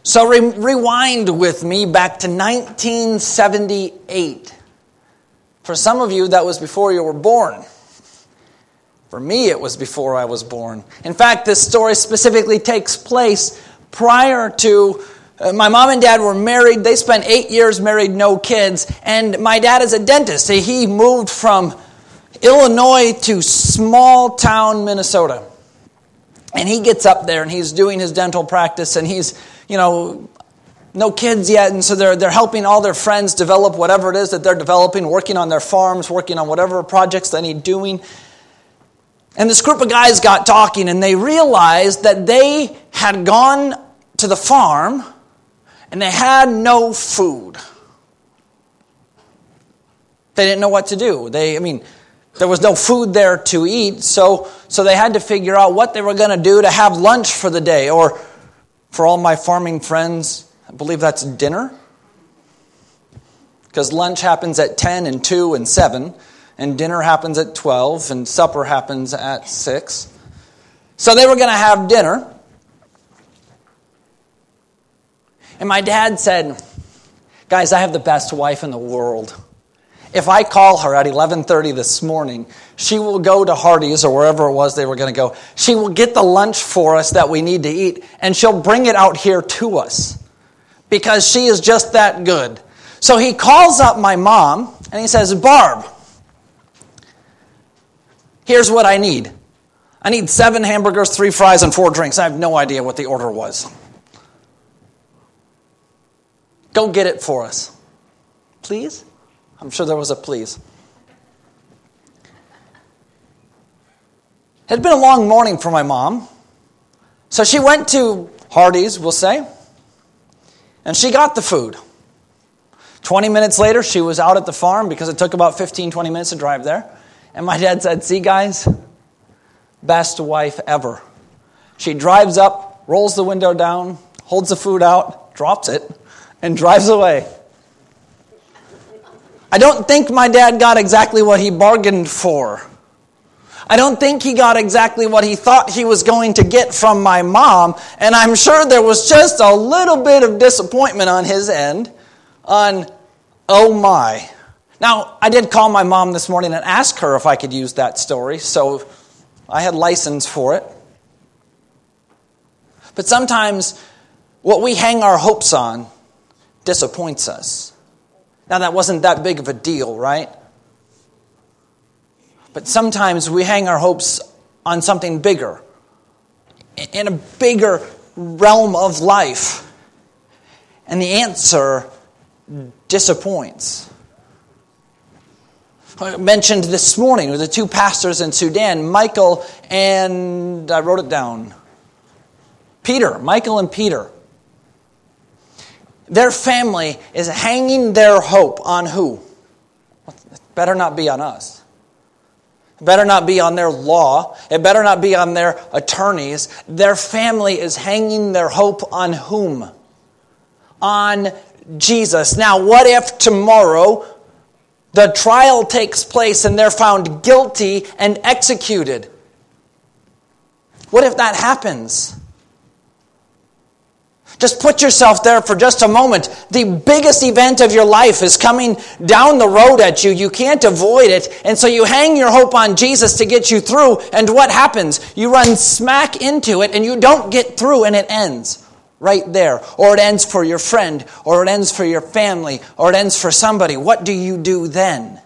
So rewind with me back to 1978. For some of you, that was before you were born. For me, it was before I was born. In fact, this story specifically takes place prior to my mom and dad were married. They spent 8 years married, no kids. And my dad is a dentist. He moved from Illinois to small town Minnesota. And he gets up there and he's doing his dental practice and he's, no kids yet. And so they're helping all their friends develop whatever it is that they're developing, working on their farms, working on whatever projects they need doing. And this group of guys got talking and they realized that they had gone to the farm and they had no food. They didn't know what to do. There was no food there to eat, so they had to figure out what they were going to do to have lunch for the day. Or for all my farming friends, I believe that's dinner. Because lunch happens at 10 and 2 and 7, and dinner happens at 12, and supper happens at 6. So they were going to have dinner. And my dad said, guys, I have the best wife in the world. If I call her at 11:30 this morning, she will go to Hardee's or wherever it was they were going to go. She will get the lunch for us that we need to eat, and she'll bring it out here to us because she is just that good. So he calls up my mom, and he says, Barb, here's what I need. I need 7 hamburgers, 3 fries, and 4 drinks. I have no idea what the order was. Go get it for us. Please? I'm sure there was a please. It had been a long morning for my mom. So she went to Hardee's, we'll say, and she got the food. 20 minutes later, she was out at the farm because it took about 15, 20 minutes to drive there. And my dad said, see guys, best wife ever. She drives up, rolls the window down, holds the food out, drops it, and drives away. I don't think my dad got exactly what he bargained for. I don't think he got exactly what he thought he was going to get from my mom, and I'm sure there was just a little bit of disappointment on his end on, oh my. Now, I did call my mom this morning and ask her if I could use that story, so I had license for it. But sometimes what we hang our hopes on disappoints us. Now, that wasn't that big of a deal, right? But sometimes we hang our hopes on something bigger, in a bigger realm of life. And the answer disappoints. I mentioned this morning with the 2 pastors in Sudan, Michael and, I wrote it down, Peter, Michael and Peter. Their family is hanging their hope on who? It better not be on us. It better not be on their law. It better not be on their attorneys. Their family is hanging their hope on whom? On Jesus. Now, what if tomorrow the trial takes place and they're found guilty and executed? What if that happens? Just put yourself there for just a moment. The biggest event of your life is coming down the road at you. You can't avoid it. And so you hang your hope on Jesus to get you through. And what happens? You run smack into it and you don't get through and it ends right there. Or it ends for your friend. Or it ends for your family. Or it ends for somebody. What do you do then?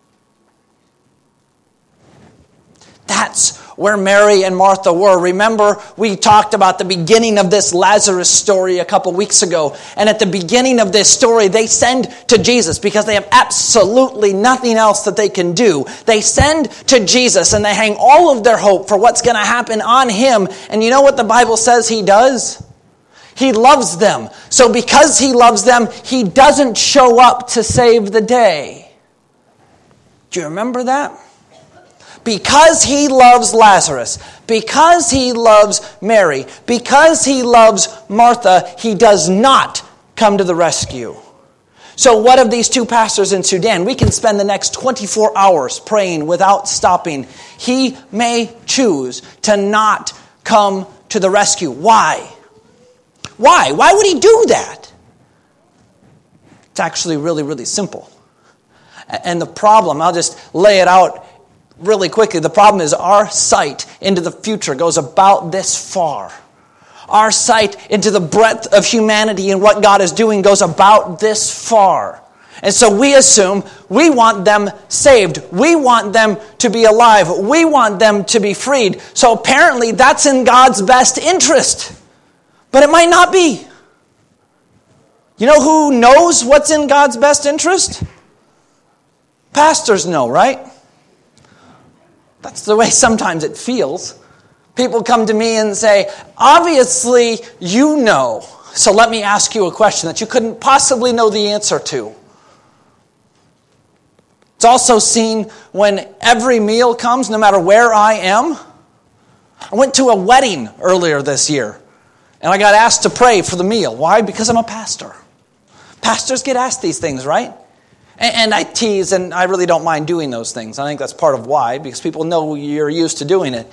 That's where Mary and Martha were. Remember, we talked about the beginning of this Lazarus story a couple weeks ago. And at the beginning of this story, they send to Jesus because they have absolutely nothing else that they can do. They send to Jesus and they hang all of their hope for what's going to happen on him. And you know what the Bible says he does? He loves them. So because he loves them, he doesn't show up to save the day. Do you remember that? Because he loves Lazarus, because he loves Mary, because he loves Martha, he does not come to the rescue. So what of these 2 pastors in Sudan? We can spend the next 24 hours praying without stopping. He may choose to not come to the rescue. Why? Why? Why would he do that? It's actually really, really simple. And the problem, I'll just lay it out really quickly. The problem is our sight into the future goes about this far. Our sight into the breadth of humanity and what God is doing goes about this far. And so we assume we want them saved. We want them to be alive. We want them to be freed. So apparently that's in God's best interest. But it might not be. You know who knows what's in God's best interest? Pastors know, right? That's the way sometimes it feels. People come to me and say, obviously you know. So let me ask you a question that you couldn't possibly know the answer to. It's also seen when every meal comes, no matter where I am. I went to a wedding earlier this year, and I got asked to pray for the meal. Why? Because I'm a pastor. Pastors get asked these things, right? And I tease, and I really don't mind doing those things. I think that's part of why, because people know you're used to doing it.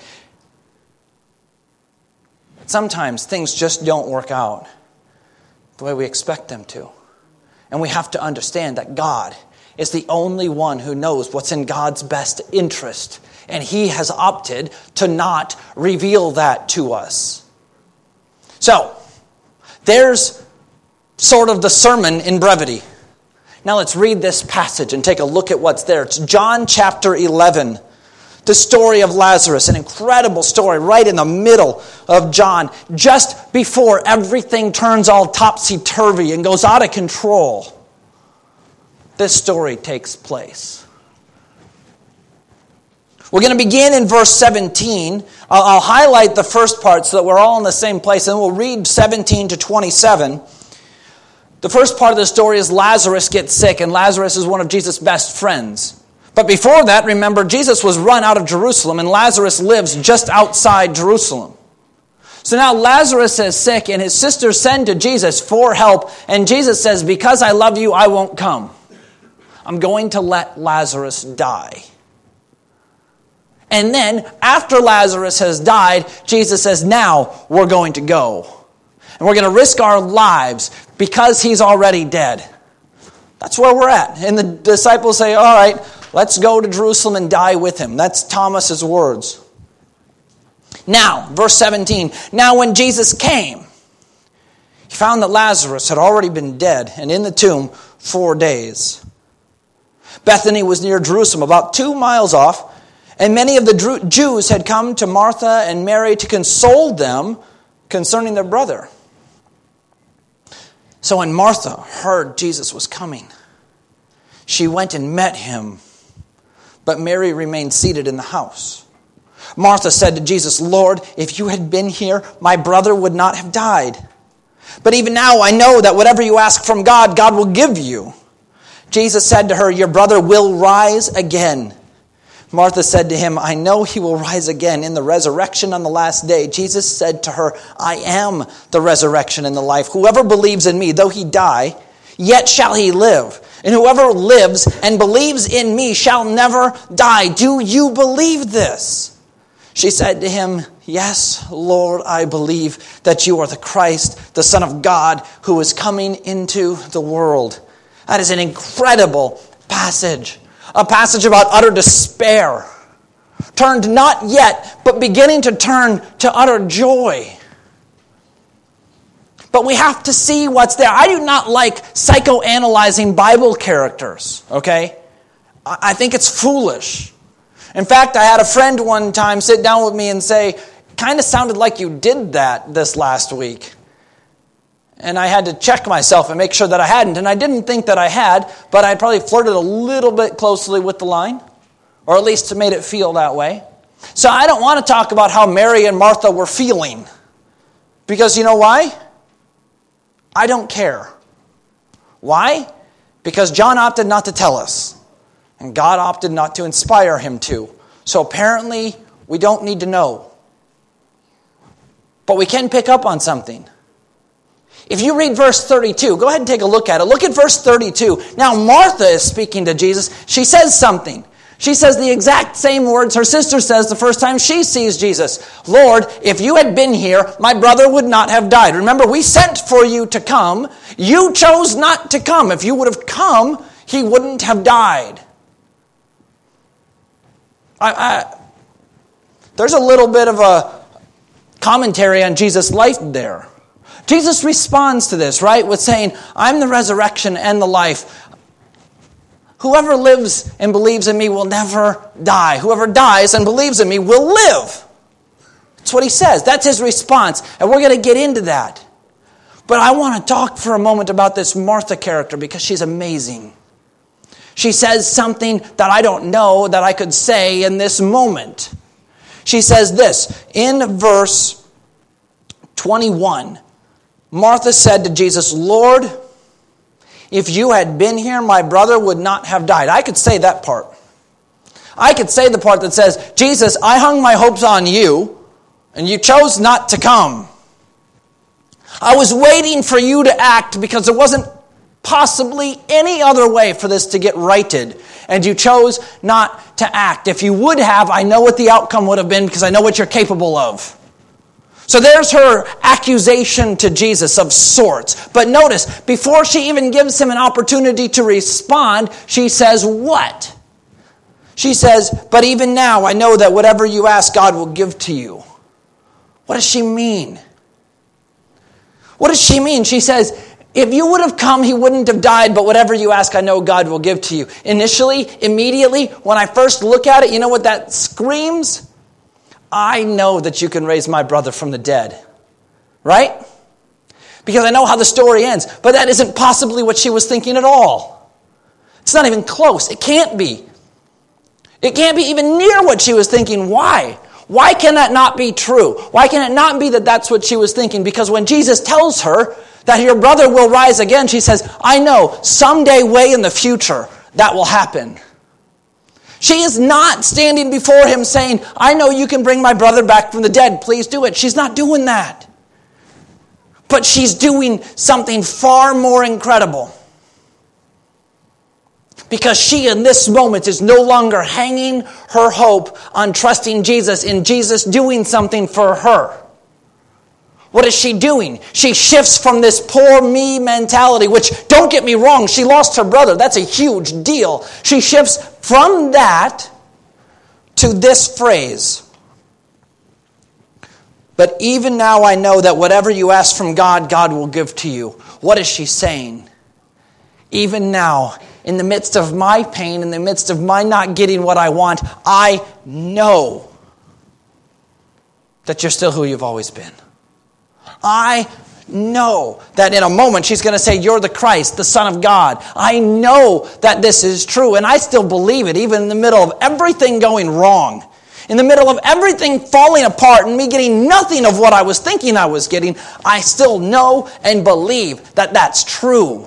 Sometimes things just don't work out the way we expect them to. And we have to understand that God is the only one who knows what's in God's best interest. And He has opted to not reveal that to us. So, there's sort of the sermon in brevity. Now let's read this passage and take a look at what's there. It's John chapter 11. The story of Lazarus, an incredible story right in the middle of John, just before everything turns all topsy-turvy and goes out of control. This story takes place. We're going to begin in verse 17. I'll highlight the first part so that we're all in the same place, and we'll read 17 to 27. The first part of the story is Lazarus gets sick, and Lazarus is one of Jesus' best friends. But before that, remember, Jesus was run out of Jerusalem, and Lazarus lives just outside Jerusalem. So now Lazarus is sick, and his sisters send to Jesus for help, and Jesus says, because I love you, I won't come. I'm going to let Lazarus die. And then, after Lazarus has died, Jesus says, now we're going to go. And we're going to risk our lives because he's already dead. That's where we're at. And the disciples say, all right, let's go to Jerusalem and die with him. That's Thomas's words. Now, verse 17. Now when Jesus came, he found that Lazarus had already been dead and in the tomb 4 days. Bethany was near Jerusalem, about 2 miles off, and many of the Jews had come to Martha and Mary to console them concerning their brother. So when Martha heard Jesus was coming, she went and met him, but Mary remained seated in the house. Martha said to Jesus, Lord, if you had been here, my brother would not have died. But even now I know that whatever you ask from God, God will give you. Jesus said to her, your brother will rise again. Martha said to him, I know he will rise again in the resurrection on the last day. Jesus said to her, I am the resurrection and the life. Whoever believes in me, though he die, yet shall he live. And whoever lives and believes in me shall never die. Do you believe this? She said to him, yes, Lord, I believe that you are the Christ, the Son of God, who is coming into the world. That is an incredible passage. A passage about utter despair. Turned not yet, but beginning to turn to utter joy. But we have to see what's there. I do not like psychoanalyzing Bible characters, okay? I think it's foolish. In fact, I had a friend one time sit down with me and say, kind of sounded like you did that this last week. And I had to check myself and make sure that I hadn't. And I didn't think that I had, but I probably flirted a little bit closely with the line. Or at least made it feel that way. So I don't want to talk about how Mary and Martha were feeling. Because you know why? I don't care. Why? Because John opted not to tell us. And God opted not to inspire him to. So apparently, we don't need to know. But we can pick up on something. If you read verse 32, go ahead and take a look at it. Look at verse 32. Now Martha is speaking to Jesus. She says something. She says the exact same words her sister says the first time she sees Jesus. Lord, if you had been here, my brother would not have died. Remember, we sent for you to come. You chose not to come. If you would have come, he wouldn't have died. There's a little bit of a commentary on Jesus' life there. Jesus responds to this, right, with saying, I'm the resurrection and the life. Whoever lives and believes in me will never die. Whoever dies and believes in me will live. That's what he says. That's his response. And we're going to get into that. But I want to talk for a moment about this Martha character because she's amazing. She says something that I don't know that I could say in this moment. She says this in verse 21. Martha said to Jesus, Lord, if you had been here, my brother would not have died. I could say that part. I could say the part that says, Jesus, I hung my hopes on you, and you chose not to come. I was waiting for you to act because there wasn't possibly any other way for this to get righted, and you chose not to act. If you would have, I know what the outcome would have been because I know what you're capable of. So there's her accusation to Jesus of sorts. But notice, before she even gives him an opportunity to respond, she says what? She says, but even now I know that whatever you ask, God will give to you. What does she mean? What does she mean? She says, if you would have come, he wouldn't have died, but whatever you ask, I know God will give to you. Initially, immediately, when I first look at it, you know what that screams? I know that you can raise my brother from the dead. Right? Because I know how the story ends. But that isn't possibly what she was thinking at all. It's not even close. It can't be. It can't be even near what she was thinking. Why? Why can that not be true? Why can it not be that that's what she was thinking? Because when Jesus tells her that your brother will rise again, she says, I know someday way in the future that will happen. She is not standing before him saying, I know you can bring my brother back from the dead. Please do it. She's not doing that. But she's doing something far more incredible. Because she in this moment is no longer hanging her hope on trusting Jesus in Jesus doing something for her. What is she doing? She shifts from this poor me mentality, which, don't get me wrong, she lost her brother. That's a huge deal. She shifts from that to this phrase. But even now I know that whatever you ask from God, God will give to you. What is she saying? Even now, in the midst of my pain, in the midst of my not getting what I want, I know that you're still who you've always been. I know that in a moment she's going to say, you're the Christ, the Son of God. I know that this is true, and I still believe it, even in the middle of everything going wrong. In the middle of everything falling apart and me getting nothing of what I was thinking I was getting, I still know and believe that that's true.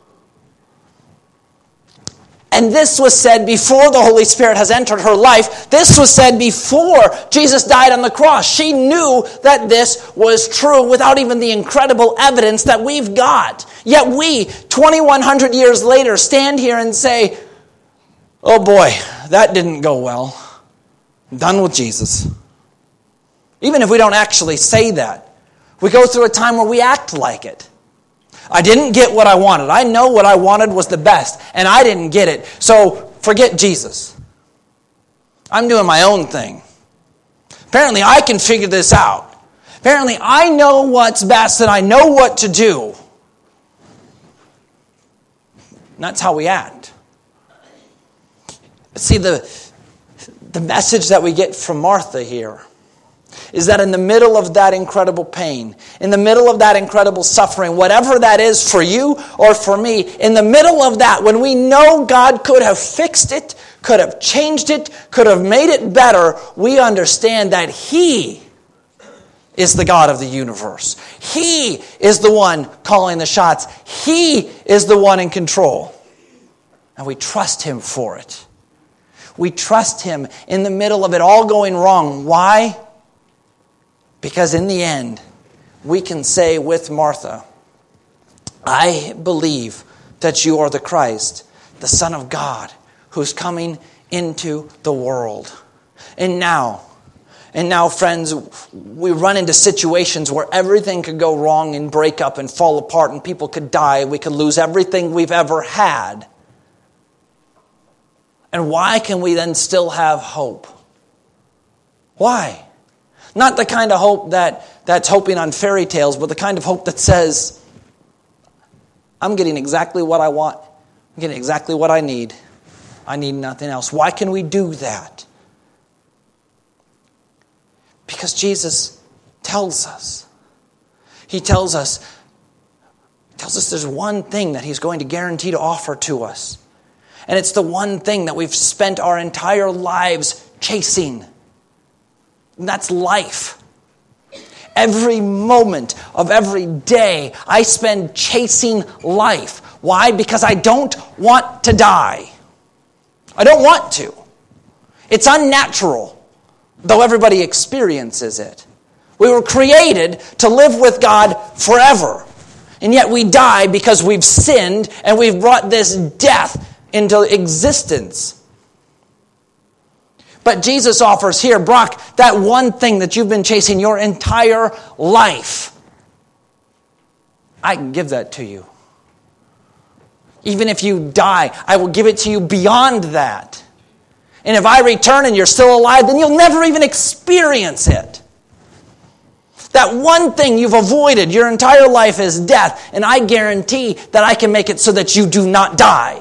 And this was said before the Holy Spirit has entered her life. This was said before Jesus died on the cross. She knew that this was true without even the incredible evidence that we've got. Yet we, 2,100 years later, stand here and say, oh boy, that didn't go well. I'm done with Jesus. Even if we don't actually say that, we go through a time where we act like it. I didn't get what I wanted. I know what I wanted was the best, and I didn't get it. So forget Jesus. I'm doing my own thing. Apparently, I can figure this out. Apparently, I know what's best, and I know what to do. And that's how we act. But see, the message that we get from Martha here is that in the middle of that incredible pain, in the middle of that incredible suffering, whatever that is for you or for me, in the middle of that, when we know God could have fixed it, could have changed it, could have made it better, we understand that He is the God of the universe. He is the one calling the shots. He is the one in control. And we trust Him for it. We trust Him in the middle of it all going wrong. Why? Because in the end, we can say with Martha, I believe that you are the Christ, the Son of God, who's coming into the world. And now, friends, we run into situations where everything could go wrong and break up and fall apart and people could die. We could lose everything we've ever had. And why can we then still have hope? Why? Not the kind of hope that's hoping on fairy tales, but the kind of hope that says, I'm getting exactly what I want. I'm getting exactly what I need. I need nothing else. Why can we do that? Because Jesus tells us. He tells us there's one thing that He's going to guarantee to offer to us. And it's the one thing that we've spent our entire lives chasing. And that's life. Every moment of every day, I spend chasing life. Why? Because I don't want to die. I don't want to. It's unnatural, though everybody experiences it. We were created to live with God forever. And yet we die because we've sinned and we've brought this death into existence. But Jesus offers here, Brock, that one thing that you've been chasing your entire life. I can give that to you. Even if you die, I will give it to you beyond that. And if I return and you're still alive, then you'll never even experience it. That one thing you've avoided your entire life is death, and I guarantee that I can make it so that you do not die.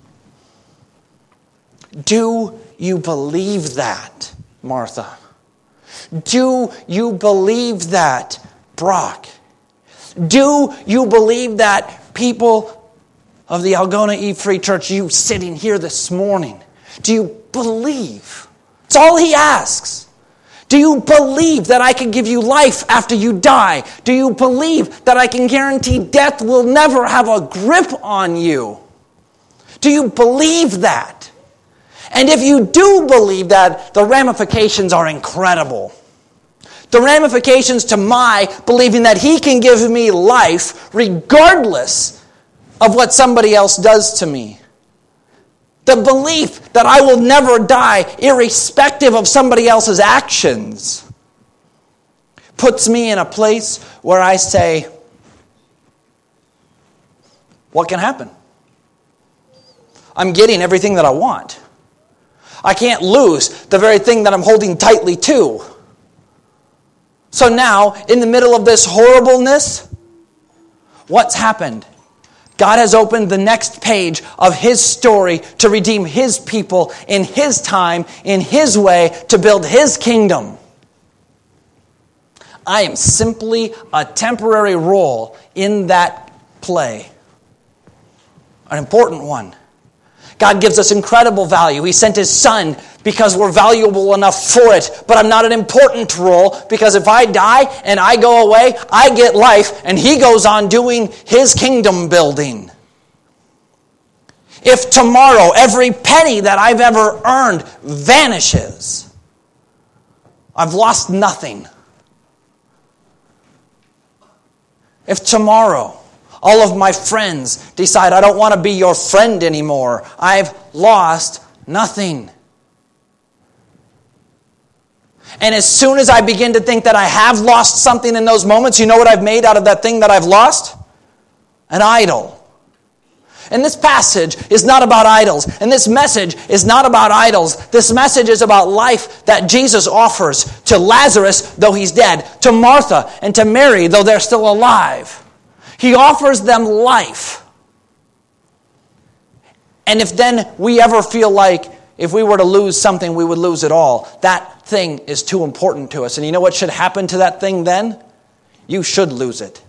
Do you believe that, Martha? Do you believe that, Brock? Do you believe that, people of the Algona Eve Free Church, you sitting here this morning? Do you believe? It's all He asks. Do you believe that I can give you life after you die? Do you believe that I can guarantee death will never have a grip on you? Do you believe that? And if you do believe that, the ramifications are incredible. The ramifications to my believing that He can give me life regardless of what somebody else does to me. The belief that I will never die irrespective of somebody else's actions puts me in a place where I say, what can happen? I'm getting everything that I want. I can't lose the very thing that I'm holding tightly to. So now, in the middle of this horribleness, what's happened? God has opened the next page of His story to redeem His people in His time, in His way, to build His kingdom. I am simply a temporary role in that play. An important one. God gives us incredible value. He sent His Son because we're valuable enough for it. But I'm not an important role because if I die and I go away, I get life and He goes on doing His kingdom building. If tomorrow every penny that I've ever earned vanishes, I've lost nothing. If tomorrow all of my friends decide I don't want to be your friend anymore, I've lost nothing. And as soon as I begin to think that I have lost something in those moments, you know what I've made out of that thing that I've lost? An idol. And this passage is not about idols. And this message is not about idols. This message is about life that Jesus offers to Lazarus, though he's dead, to Martha and to Mary, though they're still alive. He offers them life. And if then we ever feel like if we were to lose something, we would lose it all, that thing is too important to us. And you know what should happen to that thing then? You should lose it.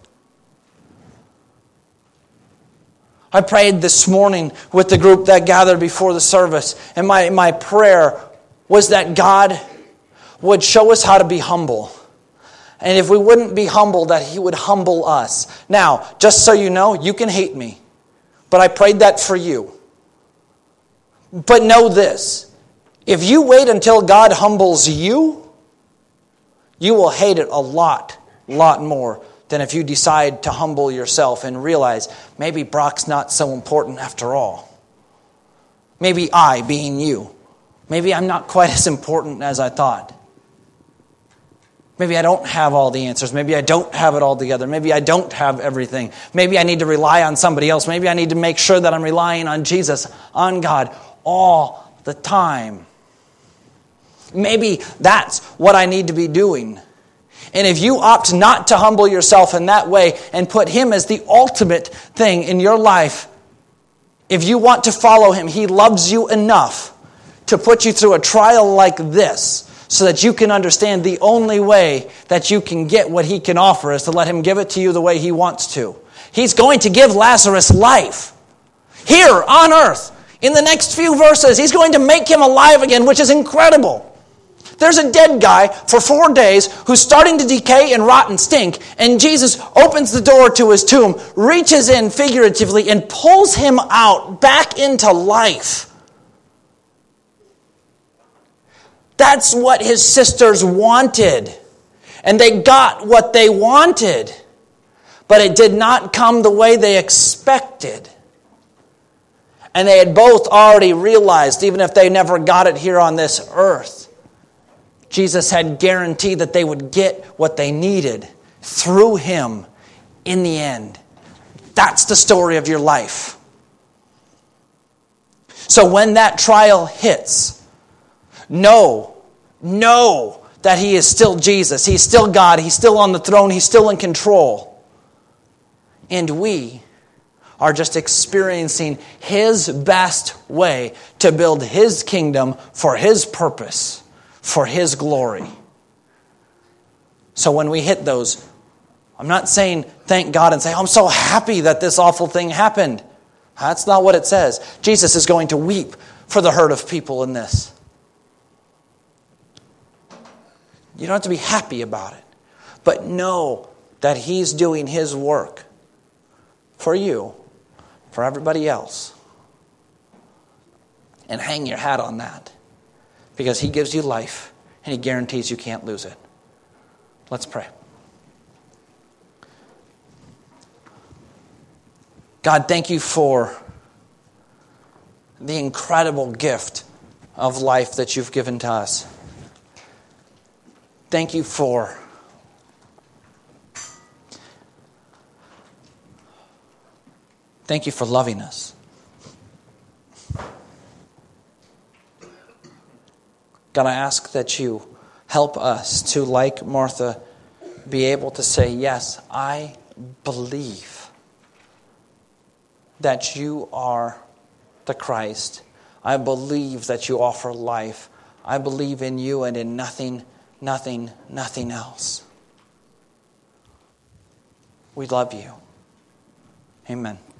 I prayed this morning with the group that gathered before the service, and my prayer was that God would show us how to be humble. And if we wouldn't be humble, that He would humble us. Now, just so you know, you can hate me, but I prayed that for you. But know this, if you wait until God humbles you, you will hate it a lot more than if you decide to humble yourself and realize maybe Brock's not so important after all. Maybe I, being you, Maybe I'm not quite as important as I thought. Maybe I don't have all the answers. Maybe I don't have it all together. Maybe I don't have everything. Maybe I need to rely on somebody else. Maybe I need to make sure that I'm relying on Jesus, on God, all the time. Maybe that's what I need to be doing. And if you opt not to humble yourself in that way and put Him as the ultimate thing in your life, if you want to follow Him, He loves you enough to put you through a trial like this so that you can understand the only way that you can get what He can offer is to let Him give it to you the way He wants to. He's going to give Lazarus life here on earth. In the next few verses, He's going to make him alive again, which is incredible. There's a dead guy for 4 days who's starting to decay and rot and stink, and Jesus opens the door to his tomb, reaches in figuratively, and pulls him out back into life. That's what his sisters wanted. And they got what they wanted. But it did not come the way they expected. And they had both already realized, even if they never got it here on this earth, Jesus had guaranteed that they would get what they needed through Him in the end. That's the story of your life. So when that trial hits, know that He is still Jesus. He's still God. He's still on the throne. He's still in control. And we are just experiencing His best way to build His kingdom for His purpose, for His glory. So when we hit those, I'm not saying thank God and say, I'm so happy that this awful thing happened. That's not what it says. Jesus is going to weep for the hurt of people in this. You don't have to be happy about it. But know that He's doing His work for you, for everybody else. And hang your hat on that. Because He gives you life, and He guarantees you can't lose it. Let's pray. God, thank You for the incredible gift of life that You've given to us. Thank You for loving us. God, I ask that You help us to, like Martha, be able to say, yes, I believe that You are the Christ. I believe that You offer life. I believe in You and in nothing else. We love You. Amen.